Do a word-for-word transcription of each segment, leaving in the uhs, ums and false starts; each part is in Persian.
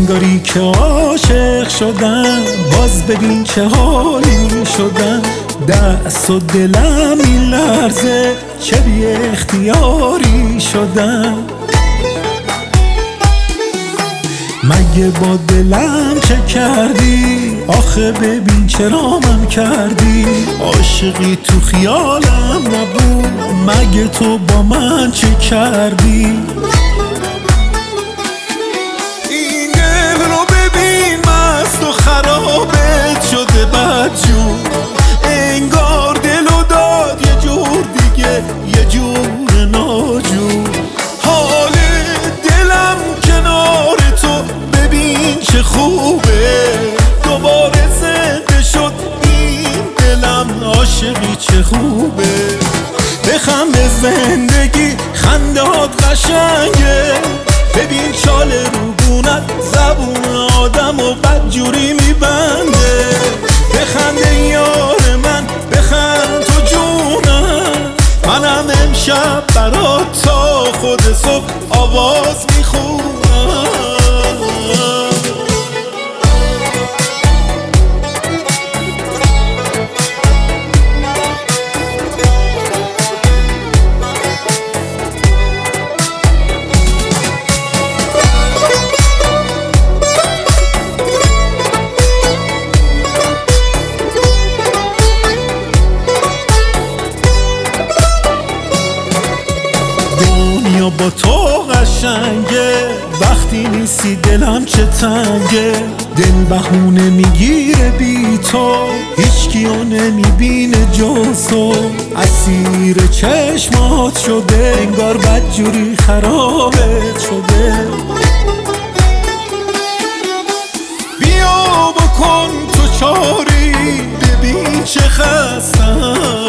انگاری که عاشق شدم، باز ببین چه حالی شدم. دست و دلم این لرزه، چه بی اختیاری شدم. مگه با دلم چه کردی؟ آخه ببین چرا من کردی. عاشقی تو خیالم نبود، مگه تو با من چه کردی؟ این دل رو ببین مست و خرابت شده بدجور. انگار دلو داد یه جور دیگه، یه جور ناجور. حال دلم کنار تو ببین چه خوبه، دوباره زنده شد این دلم. عاشقی چه خوبه، بخم به زندگی خندهات قشنگه. ببین چاله روبونت زبون آدم و بدجوری میبنده. بخنده یار من، بخند تو جونم. منم امشب برات تا خود صبح آواز میخونم. دنیا با تو قشنگه، وقتی نیستی دلم چه تنگه. دل بهونه میگیره بی تو، هیچ کیو نمیبینه جز تو. اسیر چشمات شده، انگار بدجوری خرابت شده. بیا بکن تو چاری، ببین چه خستم.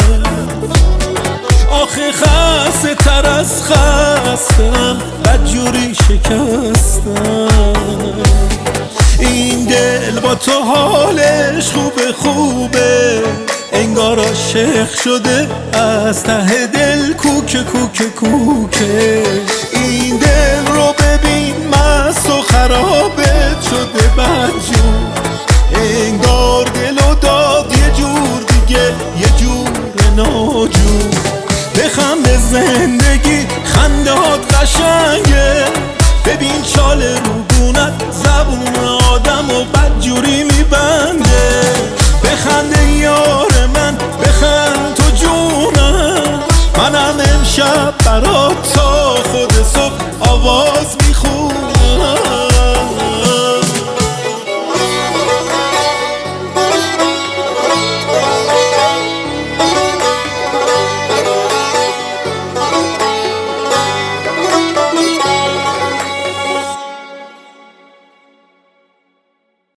آخه خسته تر از خستم، بدجوری شکستم. این دل با تو حالش خوبه خوبه، انگار عاشق شده از ته دل. کوکه کوکه کوکه. این دل رو ببین مست و خرابت شده بدجور. انگار دلو داد یه جور دیگه، یه جور ناجور. بخم به زندگی خندهات قشنگه. ببین چاله روبونت زبون آدم و بدجوری میبنده. بخنده یار من، بخند تو جونم. منم امشب برات تا خود صبح آواز